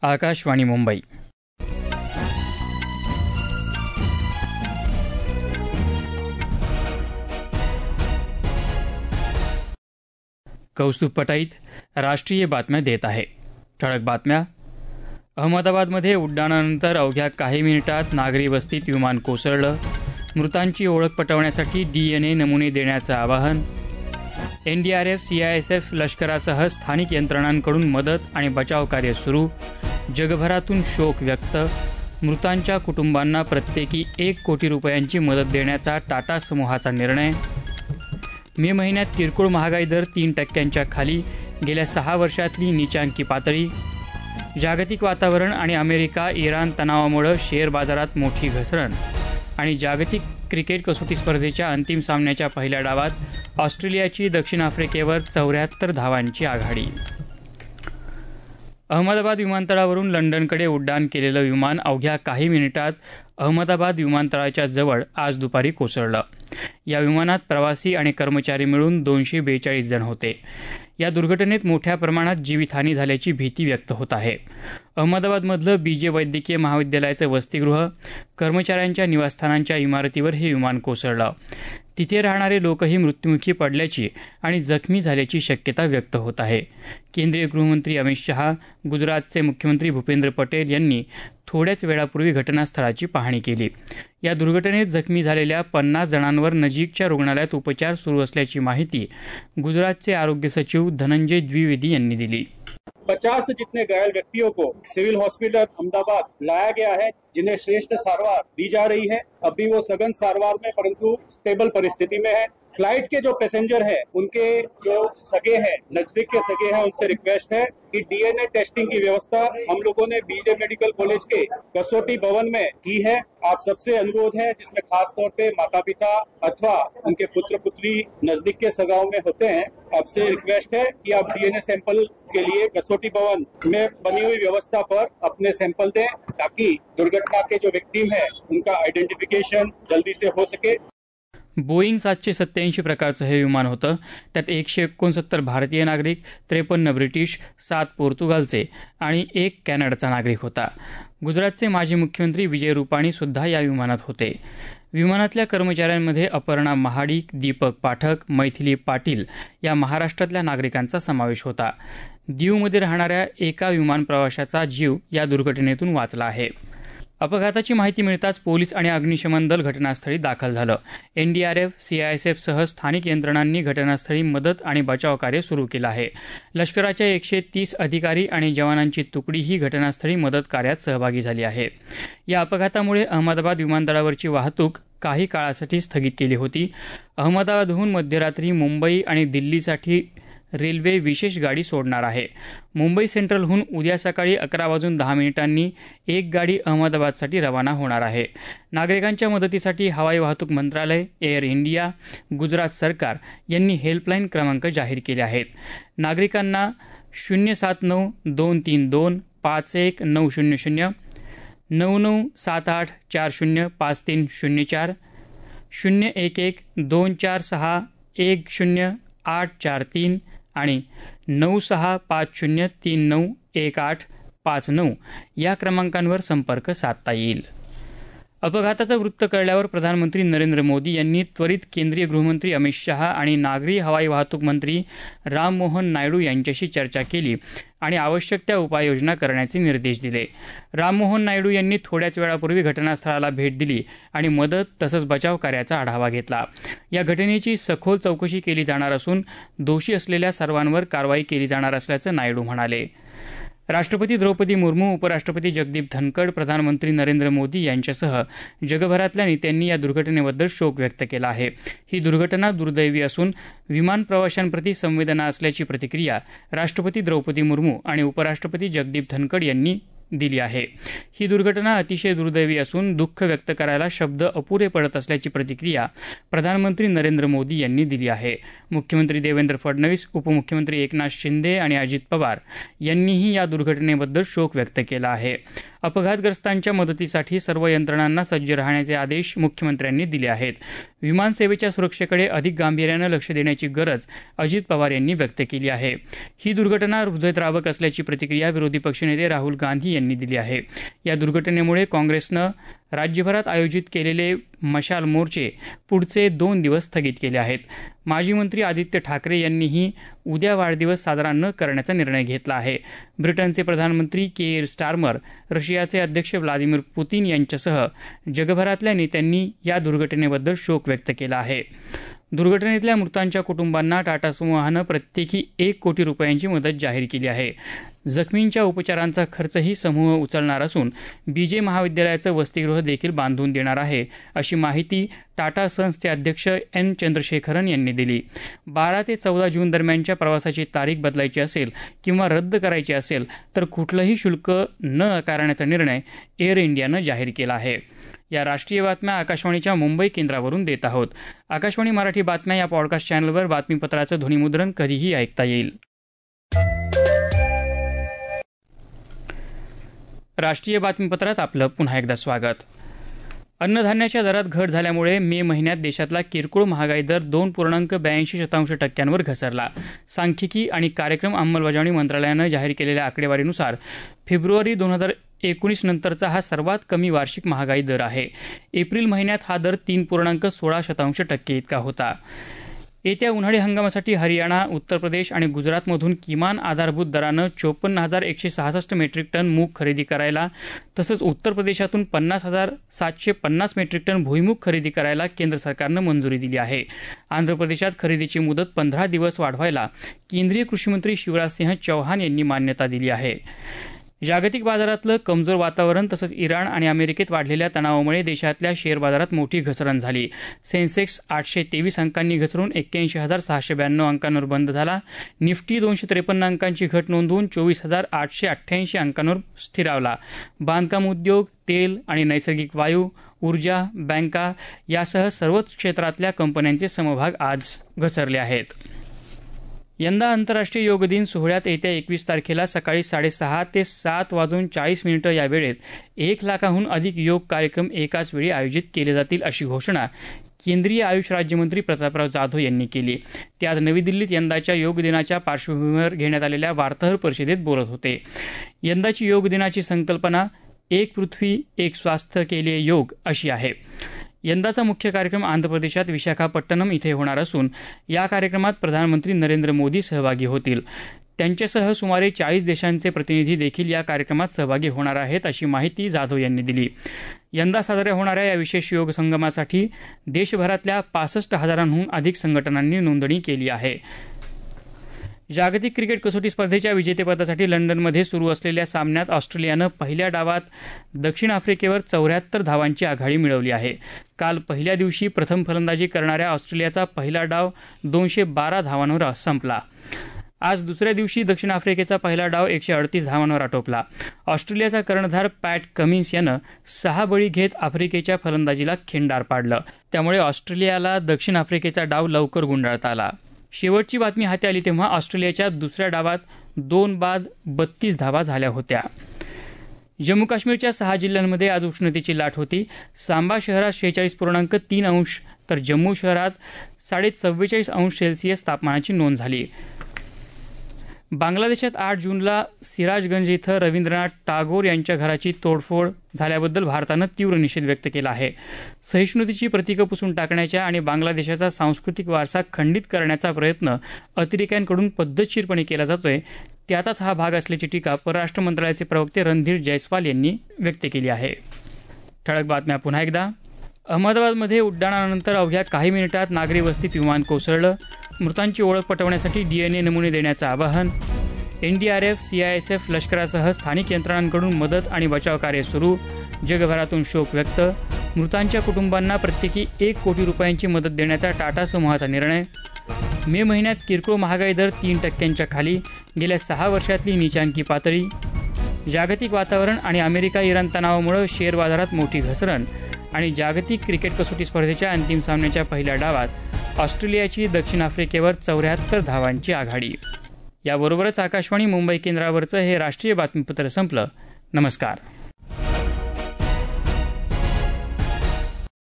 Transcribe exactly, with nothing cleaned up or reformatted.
आकाशवाणी मुंबई. कौस्तुभ पटाईत राष्ट्रीय बातम्या देत आहे. ठळक बातम्या. अहमदाबादमध्ये उड्डाणानंतर अवघ्या काही मिनिटात नागरी वस्तीत विमान कोसळलं. मृतांची ओळख पटवण्यासाठी डीएनए नमुने देण्याचं आवाहन. एनडीआरएफ, सीआयएसएफ, लष्करासह स्थानिक यंत्रणांकडून मदत आणि बचाव कार्य सुरू. जगभरातून शोक व्यक्त. मृतांच्या कुटुंबांना प्रत्येकी एक कोटी रुपयांची मदत देण्याचा टाटा समूहाचा निर्णय. मे महिन्यात किरकोळ महागाई दर तीन टक्क्यांच्या खाली, गेल्या सहा वर्षातली नीचांकी पातळी. जागतिक वातावरण आणि अमेरिका इराण तणावामुळे शेअर बाजारात मोठी घसरण. आणि जागतिक क्रिकेट कसोटी स्पर्धेच्या अंतिम सामन्याच्या पहिल्या डावात ऑस्ट्रेलियाची दक्षिण आफ्रिकेवर चौऱ्याहत्तर धावांची आघाडी. अहमदाबाद विमानतळावरून लंडनकडे उड्डाण केलेलं विमान अवघ्या काही मिनिटात अहमदाबाद विमानतळाच्या जवळ आज दुपारी कोसळलं. या विमानात प्रवासी आणि कर्मचारी मिळून दोनशे बेचाळीस जण होते. या दुर्घटनेत मोठ्या प्रमाणात जीवितहानी झाल्याची भीती व्यक्त होत आहे. अहमदाबादमधलं बीजे वैद्यकीय महाविद्यालयाचं वसतिगृह, कर्मचाऱ्यांच्या निवासस्थानांच्या इमारतीवर हे विमान कोसळलं. तिथे राहणारे लोकही मृत्युमुखी पडल्याची आणि जखमी झाल्याची शक्यता व्यक्त होत आहे. केंद्रीय गृहमंत्री अमित शहा, गुजरातचे मुख्यमंत्री भूपेंद्र पटेल यांनी थोड्याच वेळापूर्वी घटनास्थळाची पाहणी केली. या दुर्घटनेत जखमी झालेल्या पन्नास जणांवर नजीकच्या रुग्णालयात उपचार सुरू असल्याची माहिती गुजरातचे आरोग्य सचिव धनंजय द्विवेदी यांनी दिली. पचास जितने घायल व्यक्तियों को सिविल हॉस्पिटल अहमदाबाद लाया गया है, जिन्हें श्रेष्ठ सारवार दी जा रही है. अभी वो सघन सारवार में परंतु स्टेबल परिस्थिति में है. फ्लाइट के जो पैसेंजर हैं, उनके जो सगे हैं, नजदीक के सगे हैं, उनसे रिक्वेस्ट है कि डीएनए टेस्टिंग की व्यवस्था हम लोगों ने बीजे मेडिकल कॉलेज के कसोटी भवन में की है. आप सबसे अनुरोध है, जिसमें खास तौर पे माता पिता अथवा उनके पुत्र पुत्री नजदीक के सगाओं में होते हैं, आपसे रिक्वेस्ट है कि आप डीएनए सैंपल के लिए कसोटी भवन में बनी हुई व्यवस्था पर अपने सैंपल दें, ताकि दुर्घटना के जो विक्टिम है उनका आइडेंटिफिकेशन जल्दी से हो सके. बोईंग सातशे सत्याऐंशी प्रकारचं हे विमान होतं. त्यात एकशे एकोणसत्तर भारतीय नागरिक, त्रेपन्न ब्रिटिश, सात पोर्तुगालचे आणि एक कॅनडाचा नागरिक होता. गुजरातचे माजी मुख्यमंत्री विजय रुपाणी सुद्धा या विमानात होते. विमानातल्या कर्मचाऱ्यांमध्ये अपर्णा महाडिक, दीपक पाठक, मैथिली पाटील या महाराष्ट्रातल्या नागरिकांचा समावेश होता. दीवमध्ये राहणाऱ्या एका विमान प्रवाशाचा जीव या दुर्घटनेतून वाचला आहे. अपघाताची माहिती मिळताच पोलीस आणि अग्निशमन दल घटनास्थळी दाखल झालं. एनडीआरएफ, सीआयएसएफसह स्थानिक यंत्रणांनी घटनास्थळी मदत आणि बचाव कार्य सुरू केलं आहे. लष्कराच्या एकशे तीस अधिकारी आणि जवानांची तुकडीही घटनास्थळी मदत कार्यात सहभागी झाली आहे. या अपघातामुळे अहमदाबाद विमानतळावरची वाहतूक काही काळासाठी स्थगित केली होती. अहमदाबादहून मध्यरात्री मुंबई आणि दिल्लीसाठी रेल्वे विशेष गाडी सोडणार आहे. मुंबई सेंट्रलहून उद्या सकाळी अकरा वाजून दहा मिनिटांनी एक गाडी अहमदाबादसाठी रवाना होणार आहे. नागरिकांच्या मदतीसाठी हवाई वाहतूक मंत्रालय, एअर इंडिया, गुजरात सरकार यांनी हेल्पलाईन क्रमांक जाहीर केले आहेत. नागरिकांना शून्य सात नऊ दोन तीन दोन पाच एक नऊ शून्य शून्य, नऊ नऊ सात आठ चार शून्य पाच तीन शून्य चार, शून्य एक एक दोन चार सहा एक शून्य आठ चार तीन आणि नऊ सहा पाच शून्य तीन नऊ एक आठ पाच नऊ या क्रमांकांवर संपर्क साधता येईल. अपघाताचं वृत्त कळल्यावर प्रधानमंत्री नरेंद्र मोदी यांनी त्वरित केंद्रीय गृहमंत्री अमित शहा आणि नागरी हवाई वाहतूक मंत्री राममोहन नायडू यांच्याशी चर्चा केली आणि आवश्यक त्या उपाययोजना करण्याचे निर्देश दिले. राममोहन नायडू यांनी थोड्याच वेळापूर्वी घटनास्थळाला भेट दिली आणि मदत तसंच बचाव कार्याचा आढावा घेतला. या घटनेची सखोल चौकशी केली जाणार असून दोषी असलेल्या सर्वांवर कारवाई केली जाणार असल्याचं नायडू म्हणाले. राष्ट्रपती द्रौपदी मुर्मू, उपराष्ट्रपती जगदीप धनखड, प्रधानमंत्री नरेंद्र मोदी यांच्यासह जगभरातल्या नेत्यांनी या दुर्घटनेबद्दल शोक व्यक्त केला आहे. ही दुर्घटना दुर्दैवी असून विमान प्रवाशांप्रती संवेदना असल्याची प्रतिक्रिया राष्ट्रपती द्रौपदी मुर्मू आणि उपराष्ट्रपती जगदीप धनखड यांनी दिली आहे. ही दुर्घटना अतिशय दुर्दैवी असून दुःख व्यक्त करायला शब्द अपुरे पडत असल्याची प्रतिक्रिया प्रधानमंत्री नरेंद्र मोदी यांनी दिली आहे. मुख्यमंत्री देवेंद्र फडणवीस, उपमुख्यमंत्री एकनाथ शिंदे आणि अजित पवार यांनीही या दुर्घटनेबद्दल शोक व्यक्त केला आहे. अपघातग्रस्तांच्या मदतीसाठी सर्व यंत्रणांना सज्ज राहण्याचे आदेश मुख्यमंत्र्यांनी दिले आहेत. विमानसेवेच्या सुरक्षेकडे अधिक गांभीर्यानं लक्ष देण्याची गरज अजित पवार यांनी व्यक्त केली आहे. ही दुर्घटना हृदयद्रावक असल्याची प्रतिक्रिया विरोधी पक्षनेते राहुल गांधी यांनी दिली आहे. या दुर्घटनेमुळे काँग्रेसनं राज्यभरात आयोजित केलेले मशाल मोर्चे पुढचे दोन दिवस स्थगित केले आहेत. माजी मंत्री आदित्य ठाकरे यांनीही उद्या वाढदिवस साजरा न करण्याचा निर्णय घेतला आहे. ब्रिटनचे प्रधानमंत्री केअर स्टार्मर, रशियाचे अध्यक्ष व्लादिमीर पुतीन यांच्यासह जगभरातल्या नेत्यांनी या दुर्घटनेबद्दल शोक व्यक्त केला आहे. दुर्घटनेतल्या मृतांच्या कुटुंबांना टाटा समूहानं प्रत्येकी एक कोटी रुपयांची मदत जाहीर केली आहे. जखमींच्या उपचारांचा खर्चही समूह उचलणार असून बीजे महाविद्यालयाचं वसतिगृह देखील बांधून देणार आहे, अशी माहिती टाटा सन्सचे अध्यक्ष एन चंद्रशेखरन यांनी दिली. बारा ते चौदा जून दरम्यानच्या प्रवासाची तारीख बदलायची असेल किंवा रद्द करायची असेल तर कुठलंही शुल्क न आकारण्याचा निर्णय एअर इंडियानं जाहीर केला आहे. या राष्ट्रीय बातम्या आकाशवाणीच्या मुंबई केंद्रावरून देत आहोत. आकाशवाणी मराठी बातम्या या पॉडकास्ट चॅनलवर बातमीपत्राचं ध्वनिमुद्रण कधीही ऐकता येईल. राष्ट्रीय बातमीपत्रात आपलं पुन्हा एकदा स्वागत. अन्नधान्याच्या दरात घट झाल्यामुळे मे महिन्यात देशातला किरकोळ महागाई दर दोन पूर्णांक ब्याऐंशी शतांश टक्क्यांवर घसरला. सांख्यिकी आणि कार्यक्रम अंमलबजावणी मंत्रालयानं जाहीर केलेल्या आकडेवारीनुसार फेब्रुवारी दोन हजार एकोणीस नंतरचा हा सर्वात कमी वार्षिक महागाई दर आहे. एप्रिल महिन्यात हा दर तीन पूर्णांक सोळा शतांश टक्के इतका होता. येत्या उन्हाळी हंगामासाठी हरियाणा, उत्तर प्रदेश आणि गुजरातमधून किमान आधारभूत दरानं चोपन्न हजार एकशे सहासष्ट मेट्रिक टन मूग खरेदी करायला तसंच उत्तर प्रदेशातून पन्नास हजार सातशे पन्नास मेट्रिक टन भुईमूग खरेदी करायला केंद्र सरकारनं मंजुरी दिली आहे. आंध्र प्रदेशात खरेदीची मुदत पंधरा दिवस वाढवायला केंद्रीय कृषीमंत्री शिवराजसिंह चौहान यांनी मान्यता दिली आहे. जागतिक बाजारातलं कमजोर वातावरण तसंच इराण आणि अमेरिकेत वाढलेल्या तणावामुळे देशातल्या शेअर बाजारात मोठी घसरण झाली. सेन्सेक्स आठशे तेवीस अंकांनी घसरून एक्क्याऐंशी हजार सहाशे ब्याण्णव अंकांवर बंद झाला. निफ्टी दोनशे त्रेपन्न अंकांची घट नोंदवून चोवीस हजार आठशे अठ्ठ्याऐंशी अंकांवर स्थिरावला. बांधकाम उद्योग, तेल आणि नैसर्गिक वायू, ऊर्जा, बँका यासह सर्वच क्षेत्रातल्या कंपन्यांचे समभाग आज घसरले आहेत. यंदा आंतरराष्ट्रीय योग दिन सोहळ्यात येत्या एकवीस तारखेला सकाळी साडेसहा ते सात वाजून चाळीस मिनिटं या वेळेत एक लाखाहून अधिक योग कार्यक्रम एकाच वेळी आयोजित केले जातील, अशी घोषणा केंद्रीय आयुष राज्यमंत्री प्रतापराव जाधव यांनी केली. ते आज नवी दिल्लीत यंदाच्या योग दिनाच्या पार्श्वभूमीवर घेण्यात आलेल्या वार्ताहर परिषदेत बोलत होते. यंदाची योग दिनाची संकल्पना एक पृथ्वी एक स्वास्थ्य के लिए योग अशी आहे. यंदाचा मुख्य कार्यक्रम आंध्र प्रदेशात विशाखापट्टणम इथे होणार असून या कार्यक्रमात प्रधानमंत्री नरेंद्र मोदी सहभागी होतील. त्यांच्यासह सुमारे चाळीस देशांचे प्रतिनिधी देखील या कार्यक्रमात सहभागी होणार आहेत, अशी माहिती जाधव यांनी दिली. यंदा साजऱ्या होणाऱ्या या विशेष योग संगमासाठी देशभरातल्या पासष्ट हजारांहून अधिक संघटनांनी नोंदणी केली आहे. जागतिक क्रिकेट कसोटी स्पर्धेच्या विजेतेपदासाठी लंडनमध्ये सुरू असलेल्या सामन्यात ऑस्ट्रेलियानं पहिल्या डावात दक्षिण आफ्रिकेवर चौऱ्याहत्तर धावांची आघाडी मिळवली आहे. काल पहिल्या दिवशी प्रथम फलंदाजी करणाऱ्या ऑस्ट्रेलियाचा पहिला डाव दोनशे बारा धावांवर संपला. आज दुसऱ्या दिवशी दक्षिण आफ्रिकेचा पहिला डाव एकशे अडतीस धावांवर आटोपला. ऑस्ट्रेलियाचा कर्णधार पॅट कमिन्स यानं सहा बळी घेत आफ्रिकेच्या फलंदाजीला खिंडार पाडलं. त्यामुळे ऑस्ट्रेलियाला दक्षिण आफ्रिकेचा डाव लवकर गुंडाळता आला. शेवटची बातमी हाती आली तेव्हा ऑस्ट्रेलियाच्या दुसऱ्या डावात दोन बाद बत्तीस धावा झाल्या होत्या. जम्मू काश्मीरच्या सहा जिल्ह्यांमध्ये आज उष्णतेची लाट होती. सांबा शहरात शेहेचाळीस पूर्णांक तीन अंश तर जम्मू शहरात साडे चव्वेचाळीस अंश सेल्सिअस तापमानाची नोंद झाली. बांगलादेशात आठ जूनला सिराजगंज इथं रवींद्रनाथ टागोर यांच्या घराची तोडफोड झाल्याबद्दल भारतानं तीव्र निषेध व्यक्त केला आहे. सहिष्णुतेची प्रतीकं पुसून टाकण्याच्या आणि बांगलादेशाचा सांस्कृतिक वारसा खंडित करण्याचा प्रयत्न अतिरेक्यांकडून पद्धतशीरपणे केला जातोय, त्याचाच हा भाग असल्याची टीका परराष्ट्र मंत्रालयाचे प्रवक्ते रणधीर जयस्वाल यांनी व्यक्त केली आहे. ठळक बातम्या पुन्हा एकदा. अहमदाबादमध्ये उड्डाणानंतर अवघ्या काही मिनिटात नागरी वस्तीत विमान कोसळलं. मृतांची ओळख पटवण्यासाठी डीएनए नमुने देण्याचं आवाहन. एनडीआरएफ, सीआयएसएफ, लष्करासह स्थानिक यंत्रणांकडून मदत आणि बचाव कार्य सुरू. जगभरातून शोक व्यक्त. मृतांच्या कुटुंबांना प्रत्येकी एक कोटी रुपयांची मदत देण्याचा टाटा समूहाचा निर्णय. मे महिन्यात किरकोळ महागाई दर तीन टक्क्यांच्या खाली, गेल्या सहा वर्षातली नीचांकी पातळी. जागतिक वातावरण आणि अमेरिका इराण तणावामुळे शेअर बाजारात मोठी घसरण. आणि जागतिक क्रिकेट कसोटी स्पर्धेच्या अंतिम सामन्याच्या पहिल्या डावात ऑस्ट्रेलियाची दक्षिण आफ्रिकेवर चौऱ्याहत्तर धावांची आघाडी. याबरोबरच आकाशवाणी मुंबई केंद्रावरचं हे राष्ट्रीय बातमीपत्र संपलं. नमस्कार.